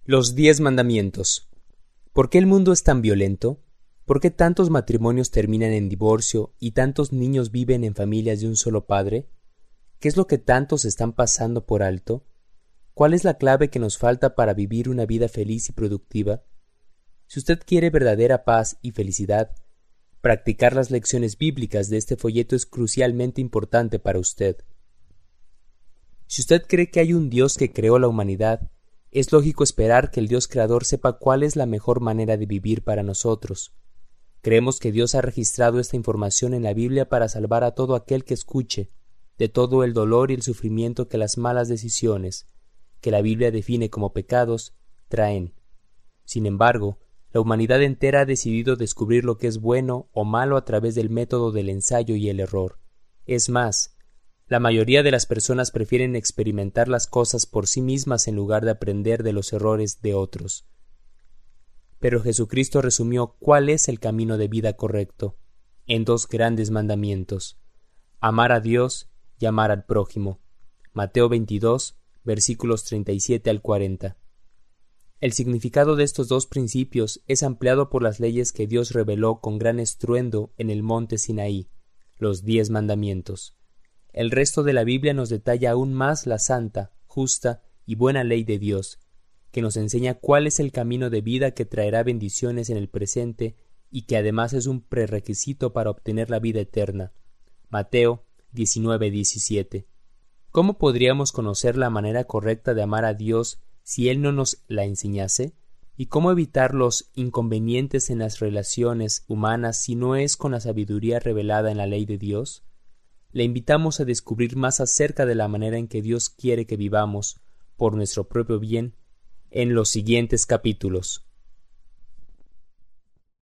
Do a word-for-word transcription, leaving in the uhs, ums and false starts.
Los diez mandamientos. ¿Por qué el mundo es tan violento? ¿Por qué tantos matrimonios terminan en divorcio y tantos niños viven en familias de un solo padre? ¿Qué es lo que tantos están pasando por alto? ¿Cuál es la clave que nos falta para vivir una vida feliz y productiva? Si usted quiere verdadera paz y felicidad, practicar las lecciones bíblicas de este folleto es crucialmente importante para usted. Si usted cree que hay un Dios que creó la humanidad, es lógico esperar que el Dios creador sepa cuál es la mejor manera de vivir para nosotros. Creemos que Dios ha registrado esta información en la Biblia para salvar a todo aquel que escuche, de todo el dolor y el sufrimiento que las malas decisiones, que la Biblia define como pecados, traen. Sin embargo, la humanidad entera ha decidido descubrir lo que es bueno o malo a través del método del ensayo y el error. Es más, la mayoría de las personas prefieren experimentar las cosas por sí mismas en lugar de aprender de los errores de otros. Pero Jesucristo resumió cuál es el camino de vida correcto en dos grandes mandamientos: amar a Dios y amar al prójimo. Mateo veintidós, versículos treinta y siete al cuarenta. El significado de estos dos principios es ampliado por las leyes que Dios reveló con gran estruendo en el monte Sinaí, los diez mandamientos. El resto de la Biblia nos detalla aún más la santa, justa y buena ley de Dios, que nos enseña cuál es el camino de vida que traerá bendiciones en el presente y que además es un prerequisito para obtener la vida eterna. Mateo diecinueve diecisiete. ¿Cómo podríamos conocer la manera correcta de amar a Dios si Él no nos la enseñase? ¿Y cómo evitar los inconvenientes en las relaciones humanas si no es con la sabiduría revelada en la ley de Dios? Le invitamos a descubrir más acerca de la manera en que Dios quiere que vivamos, por nuestro propio bien, en los siguientes capítulos.